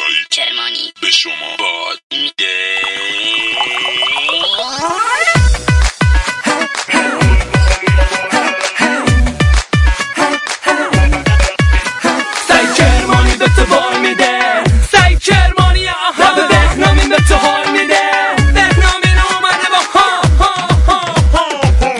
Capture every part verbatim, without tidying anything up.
سعید کرمانی به شما باد میده. سعید کرمانی به تو بار میده، سعید کرمانی آها به بهنامی به تو حال میده. بهنامی اومده با ها ها ها ها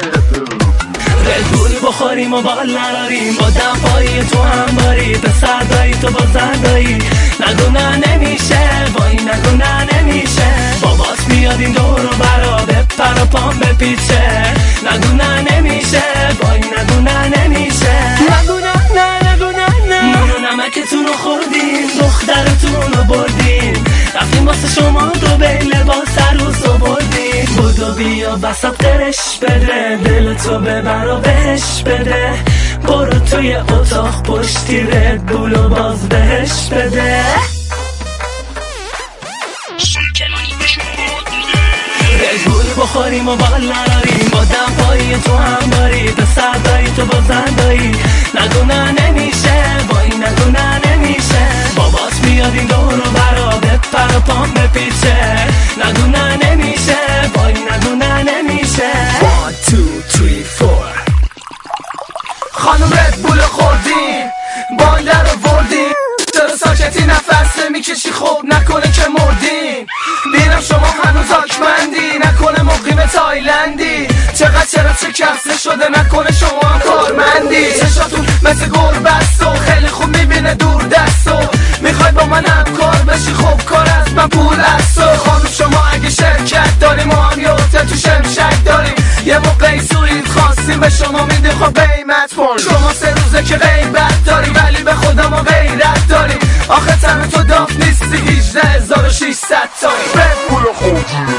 رگول بخوریم و بال نراریم، با دمپایی تو هم باری به سردایی تو با زردایی. نگو نه نمیشه وای نگو نه نمیشه، بابات بیاد این دور و برا به پر و پام بپیچه. نگو نه نمیشه وای نگو نه نمیشه، نگو نه نه نگو نه نه. نون و نمکتون رو خوردین، دخترتون رو بردین، رفتیم واسه شما دو بیل لباس عروس رو بردین. بودو بیا وسط قرش بده، دل تو ببر و بهش بده. برو توی اتاق پشتی رد بول و باز بهش بده. سعید کرمانی به شما باد میده. رگول بخوریم و بال نراریم، با دمپایی تو هم باری به سردایی تو با زندایی. نگو نه نمیشه وای نگو نه نمیشه، بابات بیاد این دور و برا به پر و پام بپیچه. نگو نه نمیشه وای نگو نه نمیشه. one two three four خانم ردبول خوردین، باندر رو بردین، چرا ساکتی نفس نمیکشی؟ خوب نکنه که مردین. بینم شما هنوز آکمندی، نکنه مقیم تایلندی. چقدر چرا چه کفزه شده، نکنه شما هم کارمندی. چشاتون مثل گربست و خیلی خوب میبینه دور دستو. میخوای با من همکار بشی؟ خوب کار از من پول هستو. خانم شما اگه شرکت داری، ما هم یه هتل تو شمشک داریم. یه موقعی سویت خواستیم به شما میدیم خب قیمت پون. شما سه روزه که غیبت داری، ولی به خدا ما غیرت داریم. آخه تن تو داف نیستی، هجده هزار و ششصد تا رد بول خوردی.